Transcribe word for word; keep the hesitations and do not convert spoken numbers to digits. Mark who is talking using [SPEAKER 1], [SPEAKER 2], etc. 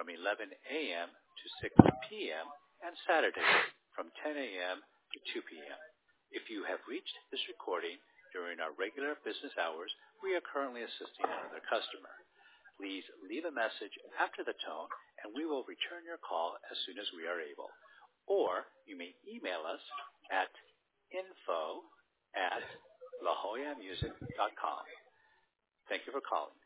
[SPEAKER 1] from eleven a.m. to six p.m. and Saturdays from ten a.m. to two p.m. If you have reached this recording during our regular business hours, we are currently assisting another customer. Please leave a message after the tone, and we will return your call as soon as we are able. Or you may email us at info at la jolla music dot com. Thank you for calling.